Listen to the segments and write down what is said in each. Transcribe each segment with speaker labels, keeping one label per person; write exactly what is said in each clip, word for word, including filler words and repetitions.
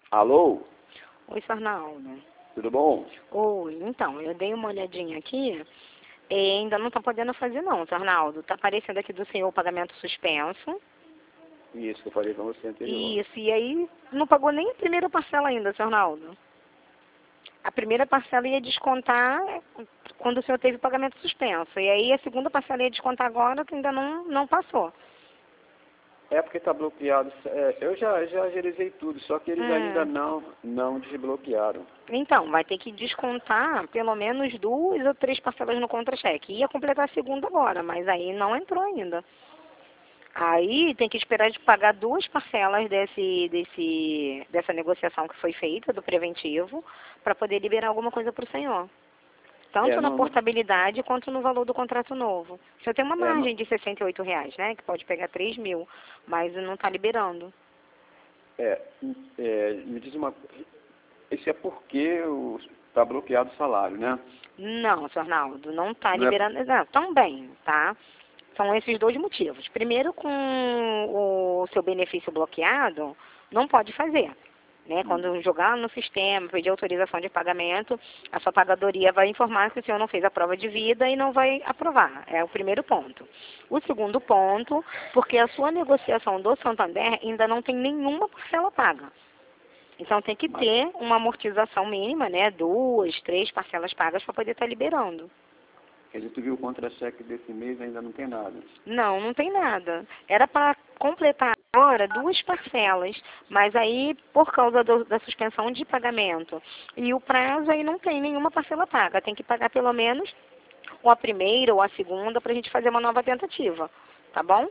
Speaker 1: Alô?
Speaker 2: Oi, Sarnaldo.
Speaker 1: Tudo bom?
Speaker 2: Oi, então, eu dei uma olhadinha aqui e ainda não tá podendo fazer não, Sarnaldo. Tá aparecendo aqui do senhor o pagamento suspenso.
Speaker 1: Isso que eu falei pra você anterior.
Speaker 2: Isso, e aí não pagou nem a primeira parcela ainda, Sarnaldo. A primeira parcela ia descontar quando o senhor teve o pagamento suspenso. E aí a segunda parcela ia descontar agora, que ainda não, não passou.
Speaker 1: É porque tá bloqueado. É, eu já, já agilizei tudo, só que eles
Speaker 2: Hum.
Speaker 1: ainda não, não desbloquearam.
Speaker 2: Então, vai ter que descontar pelo menos duas ou três parcelas no contra-cheque. Ia completar a segunda agora, mas aí não entrou ainda. Aí tem que esperar de pagar duas parcelas desse, desse, dessa negociação que foi feita, do preventivo, para poder liberar alguma coisa para o senhor. Tanto
Speaker 1: É,
Speaker 2: na
Speaker 1: não, não,
Speaker 2: portabilidade quanto no valor do contrato novo. O senhor tem uma
Speaker 1: é, não,
Speaker 2: margem de sessenta e oito reais, né? Que pode pegar três mil, mas não está liberando.
Speaker 1: é, é, me diz uma coisa. Isso é porque o, tá bloqueado o salário, né?
Speaker 2: Não, senhor Arnaldo, não está
Speaker 1: Não é,
Speaker 2: liberando. Não, também, tá? São esses dois motivos. Primeiro, com o seu benefício bloqueado, não pode fazer. Né? Quando jogar no sistema, pedir autorização de pagamento, a sua pagadoria vai informar que o senhor não fez a prova de vida e não vai aprovar. É o primeiro ponto. O segundo ponto, porque a sua negociação do Santander ainda não tem nenhuma parcela paga. Então tem que
Speaker 1: mas,
Speaker 2: ter uma amortização mínima, né? Duas, três parcelas pagas para poder estar liberando.
Speaker 1: quer dizer, tu viu o contra-cheque desse mês ainda não tem nada.
Speaker 2: Não, não tem nada. Era para completar agora duas parcelas, mas aí, por causa do, da suspensão de pagamento e o prazo, aí não tem nenhuma parcela paga. Tem que pagar pelo menos ou a primeira ou a segunda para a gente fazer uma nova tentativa. Tá bom?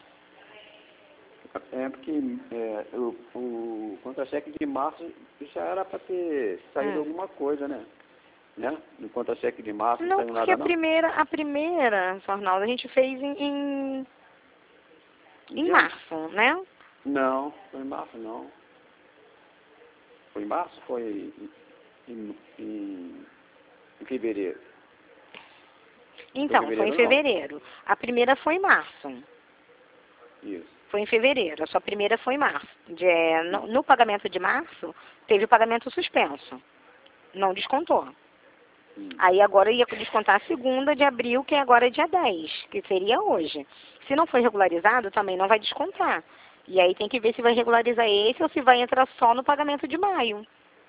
Speaker 1: É porque é, o, o contra-cheque de março já era para ter saído
Speaker 2: Hum.
Speaker 1: alguma coisa, né? Né? No contra-cheque de março não
Speaker 2: Não,
Speaker 1: saiu
Speaker 2: porque
Speaker 1: nada
Speaker 2: a
Speaker 1: não?
Speaker 2: primeira, a primeira, Sr. Arnaldo, a gente fez em, em, em
Speaker 1: Dia-
Speaker 2: março, né?
Speaker 1: Não, foi em março não. Foi em março? Foi em, em, em, em fevereiro. Foi em
Speaker 2: Então, foi em
Speaker 1: fevereiro não.
Speaker 2: fevereiro. A primeira foi em março.
Speaker 1: Isso.
Speaker 2: Foi em fevereiro. A sua primeira foi em março. De, é, no, no pagamento de março, teve o pagamento suspenso. Não descontou.
Speaker 1: Hum.
Speaker 2: Aí agora ia descontar a segunda de abril, que agora é dia dez, que seria hoje. Se não for regularizado, também não vai descontar. E aí tem que ver se vai regularizar esse ou se vai entrar só no pagamento de maio.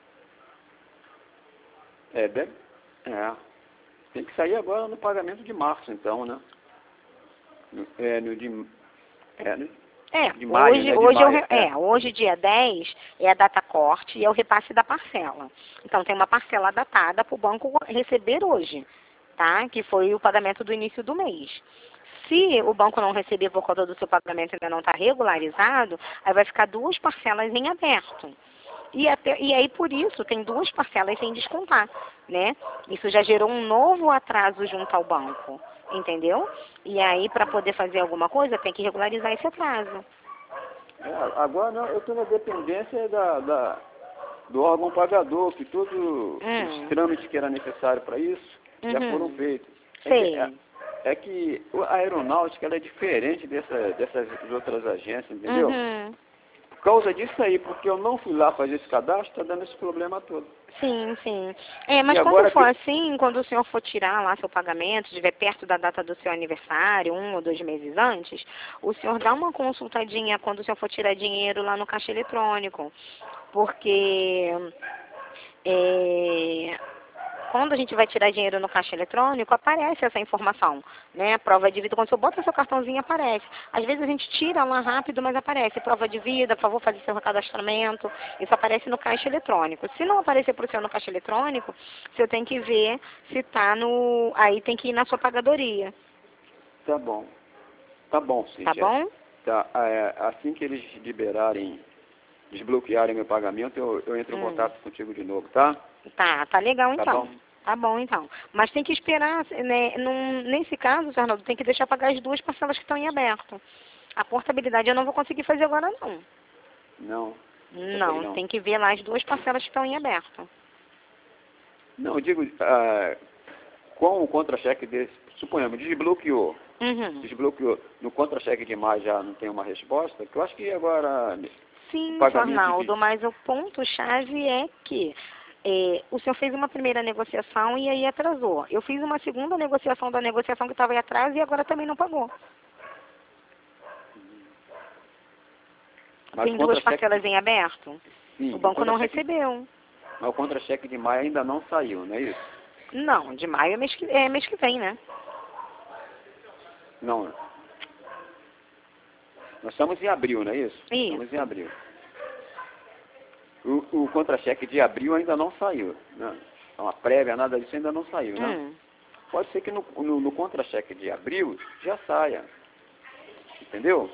Speaker 1: É, deve, é. Tem que sair agora no pagamento de março, então, né? No, é, no de, é, no,
Speaker 2: É,
Speaker 1: de maio,
Speaker 2: hoje,
Speaker 1: né? De
Speaker 2: hoje, é, o
Speaker 1: maio,
Speaker 2: re-
Speaker 1: é.
Speaker 2: é, hoje dia dez é a data corte e é o repasse da parcela. Então tem uma parcela datada para o banco receber hoje, tá? Que foi o pagamento do início do mês. Se o banco não receber por conta do seu pagamento ainda não está regularizado, aí vai ficar duas parcelas em aberto. E, até, e aí, por isso, tem duas parcelas sem descontar, né? Isso já gerou um novo atraso junto ao banco, entendeu? E aí, para poder fazer alguma coisa, tem que regularizar esse atraso.
Speaker 1: É, agora não, eu estou na dependência da, da, do órgão pagador, que todos os
Speaker 2: Hum.
Speaker 1: trâmites que eram necessários para isso já foram
Speaker 2: Uhum.
Speaker 1: feitos. É que, é,
Speaker 2: Sei.
Speaker 1: é que a aeronáutica ela é diferente dessa, dessas outras agências, entendeu?
Speaker 2: Uhum.
Speaker 1: Por causa disso aí, porque eu não fui lá fazer esse cadastro, está dando esse problema todo.
Speaker 2: Sim, sim. É,
Speaker 1: E
Speaker 2: mas quando
Speaker 1: agora
Speaker 2: for
Speaker 1: que...
Speaker 2: assim, quando o senhor for tirar lá seu pagamento, estiver perto da data do seu aniversário, um ou dois meses antes, o senhor dá uma consultadinha quando o senhor for tirar dinheiro lá no caixa eletrônico. Porque é, quando a gente vai tirar dinheiro no caixa eletrônico, aparece essa informação, né? Prova de vida, quando você bota seu cartãozinho, aparece. Às vezes a gente tira lá rápido, mas aparece prova de vida, por favor, fazer seu cadastramento. Isso aparece no caixa eletrônico. Se não aparecer para o senhor no caixa eletrônico, você tem que ver se está no... Aí tem que ir na sua pagadoria,
Speaker 1: Tá bom. Tá bom,
Speaker 2: tá
Speaker 1: Cíntia.
Speaker 2: bom?
Speaker 1: Tá, é, assim que eles liberarem, desbloquearem meu pagamento, eu, eu entro em
Speaker 2: Hum.
Speaker 1: contato contigo de novo, tá?
Speaker 2: Tá, tá legal
Speaker 1: Tá
Speaker 2: então.
Speaker 1: bom?
Speaker 2: Tá bom então. Mas tem que esperar, né? Num, nesse caso, Arnaldo, tem que deixar pagar as duas parcelas que estão em aberto. A portabilidade eu não vou conseguir fazer agora não.
Speaker 1: Não. Também
Speaker 2: Não,
Speaker 1: não.
Speaker 2: tem que ver lá as duas parcelas que estão em aberto.
Speaker 1: Não, eu digo, ah, com o contra-cheque desse, suponhamos, desbloqueou.
Speaker 2: Uhum.
Speaker 1: Desbloqueou. No contra-cheque de maio já não tem uma resposta, que eu acho que agora,
Speaker 2: Sim,
Speaker 1: o pagamento
Speaker 2: senhor Arnaldo,
Speaker 1: de...
Speaker 2: mas o ponto-chave é que é, o senhor fez uma primeira negociação e aí atrasou. Eu fiz uma segunda negociação da negociação que estava em atraso e agora também não pagou.
Speaker 1: Mas
Speaker 2: Tem
Speaker 1: o
Speaker 2: duas
Speaker 1: contra-cheque...
Speaker 2: parcelas em aberto?
Speaker 1: Sim,
Speaker 2: O banco não
Speaker 1: contra-cheque-
Speaker 2: recebeu.
Speaker 1: Mas o contra-cheque de maio ainda não saiu, não é isso?
Speaker 2: Não, de maio é mês que, é mês que vem, né?
Speaker 1: Não. Nós estamos em abril, não é isso?
Speaker 2: Isso.
Speaker 1: Estamos em abril. O, o contra-cheque de abril ainda não saiu. Né? Uma prévia, nada disso ainda não saiu, né?
Speaker 2: Hum.
Speaker 1: Pode ser que no, no, no contra-cheque de abril já saia. Entendeu?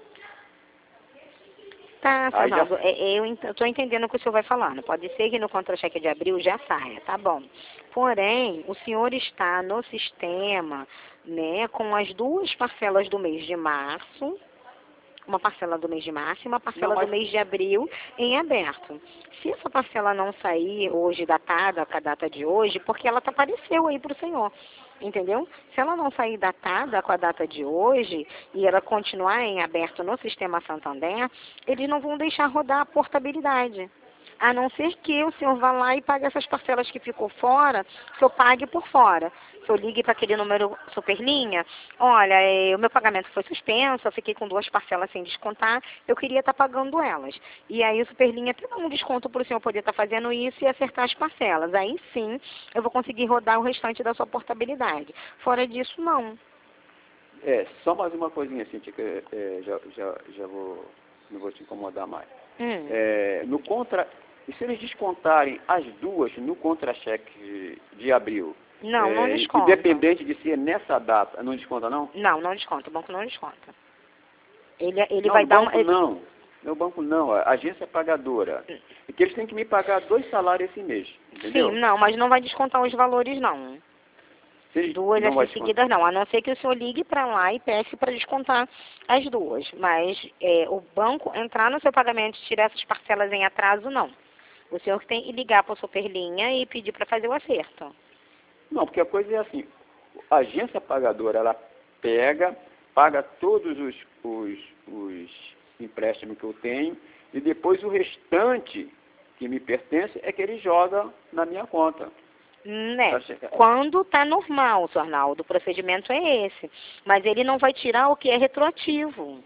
Speaker 2: Tá,
Speaker 1: Aí já-
Speaker 2: Fernando, é- é, eu estou entendendo o que o senhor vai falar. Não pode ser que no contra-cheque de abril já saia, tá bom. Porém, o senhor está no sistema, né, com as duas parcelas do mês de março, uma parcela do mês de março e uma parcela
Speaker 1: Não, mas-
Speaker 2: do mês de abril em aberto. Se essa parcela não sair hoje, datada com a data de hoje, porque ela tá, apareceu aí para o senhor, entendeu? Se ela não sair datada com a data de hoje e ela continuar em aberto no sistema Santander, eles não vão deixar rodar a portabilidade. A não ser que o senhor vá lá e pague essas parcelas que ficou fora, que eu pague por fora. Que eu ligue para aquele número Superlinha, olha, eh, o meu pagamento foi suspenso, eu fiquei com duas parcelas sem descontar, eu queria estar pagando elas. E aí o Superlinha até dá um desconto para o senhor poder estar fazendo isso e acertar as parcelas. Aí sim, eu vou conseguir rodar o restante da sua portabilidade. Fora disso, não.
Speaker 1: É, só mais uma coisinha assim, que é, já, já, já vou, não vou te incomodar mais.
Speaker 2: Hum.
Speaker 1: É, no contra, e se eles descontarem as duas no contra-cheque de, de abril?
Speaker 2: Não, não
Speaker 1: é,
Speaker 2: desconta.
Speaker 1: Independente de ser nessa data, não desconta não?
Speaker 2: Não, não desconta, o banco não desconta. Ele, ele
Speaker 1: não,
Speaker 2: vai
Speaker 1: no
Speaker 2: dar
Speaker 1: banco
Speaker 2: uma...
Speaker 1: não. No banco não, a agência pagadora. E que eles têm que me pagar dois salários esse mês, entendeu?
Speaker 2: Sim, não, mas não vai descontar os valores, não.
Speaker 1: Se eles
Speaker 2: Duas
Speaker 1: não vai
Speaker 2: assim
Speaker 1: descontar.
Speaker 2: seguidas não, a não ser que o senhor ligue para lá e peça para descontar as duas. Mas é, o banco entrar no seu pagamento e tirar essas parcelas em atraso, não. O senhor que tem que ligar para a Superlinha e pedir para fazer o acerto.
Speaker 1: Não, porque a coisa é assim, a agência pagadora, ela pega, paga todos os, os, os empréstimos que eu tenho e depois o restante que me pertence é que ele joga na minha conta.
Speaker 2: Né?
Speaker 1: Tá che-
Speaker 2: Quando está normal, senhor Arnaldo, o procedimento é esse. Mas ele não vai tirar o que é retroativo.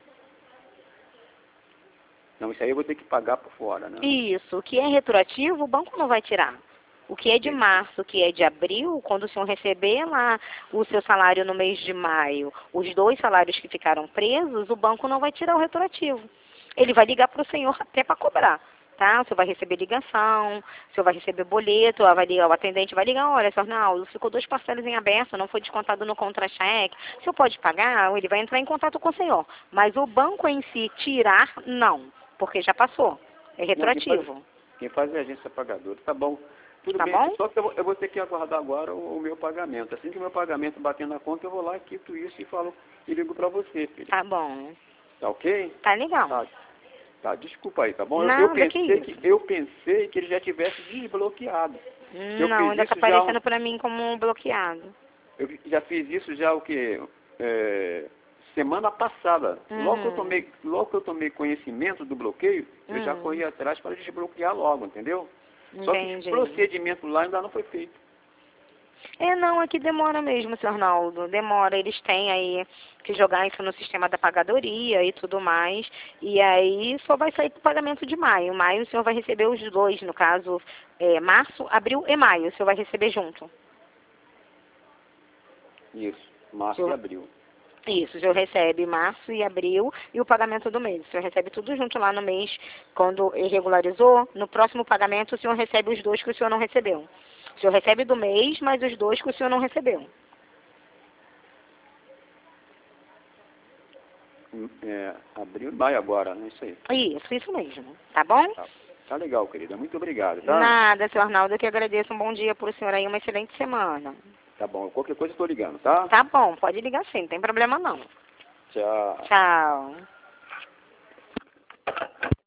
Speaker 1: Não, isso aí eu vou ter que pagar por fora, né?
Speaker 2: Isso, o que é retroativo, o banco não vai tirar. O que é de março, o que é de abril, quando o senhor receber lá o seu salário no mês de maio, os dois salários que ficaram presos, o banco não vai tirar o retroativo. Ele vai ligar para o senhor até para cobrar, tá? O senhor vai receber ligação, o senhor vai receber boleto, vai ligar, o atendente vai ligar, olha, senhor Arnaldo, ficou dois parcelas em aberto, não foi descontado no contra-cheque, o senhor pode pagar? Ele vai entrar em contato com o senhor. Mas o banco em si tirar, não, porque já passou, é retroativo.
Speaker 1: Não, quem, faz, quem faz é a agência pagadora, tá bom. Tudo
Speaker 2: Tá
Speaker 1: bem,
Speaker 2: bom?
Speaker 1: só que eu, vou- eu vou ter que aguardar agora o, o meu pagamento. Assim que o meu pagamento bater na conta, eu vou lá, quito isso e falo e ligo pra você, filho.
Speaker 2: Tá bom,
Speaker 1: Tá ok?
Speaker 2: tá legal.
Speaker 1: Tá, tá, desculpa aí, tá bom? Eu-
Speaker 2: Nada,
Speaker 1: eu,
Speaker 2: que
Speaker 1: pensei
Speaker 2: isso.
Speaker 1: que, eu pensei que ele já tivesse desbloqueado. Eu
Speaker 2: Não,
Speaker 1: fiz
Speaker 2: ainda tá
Speaker 1: isso já
Speaker 2: aparecendo
Speaker 1: um-
Speaker 2: pra mim como bloqueado.
Speaker 1: Eu já fiz isso já o que? É, semana passada. Logo, que eu
Speaker 2: Hum.
Speaker 1: tomei, logo que eu tomei conhecimento do bloqueio, eu já
Speaker 2: Hum.
Speaker 1: corri atrás para desbloquear logo, entendeu? Só que
Speaker 2: Entendi.
Speaker 1: o procedimento lá ainda não foi feito.
Speaker 2: É, não, aqui demora mesmo, senhor Arnaldo. Demora. Eles têm aí que jogar isso no sistema da pagadoria e tudo mais. E aí só vai sair pro pagamento de maio. Maio o senhor vai receber os dois, no caso, é, março, abril e maio. O senhor vai receber junto.
Speaker 1: Isso, março
Speaker 2: Eu-
Speaker 1: e abril.
Speaker 2: Isso, o senhor recebe março e abril e o pagamento do mês. O senhor recebe tudo junto lá no mês, quando regularizou. No próximo pagamento, o senhor recebe os dois que o senhor não recebeu. O senhor recebe do mês, mas os dois que o senhor não recebeu.
Speaker 1: Hum, É, abril e maio agora, né? Isso aí.
Speaker 2: Isso, isso mesmo. Tá bom?
Speaker 1: Tá, tá legal, querida. Muito obrigado, tá?
Speaker 2: Nada, senhor Arnaldo, eu que agradeço. Um bom dia para o senhor aí, uma excelente semana.
Speaker 1: Tá bom. Qualquer coisa eu tô ligando, tá?
Speaker 2: Tá bom, pode ligar sim, não tem problema não.
Speaker 1: Tchau.
Speaker 2: Tchau.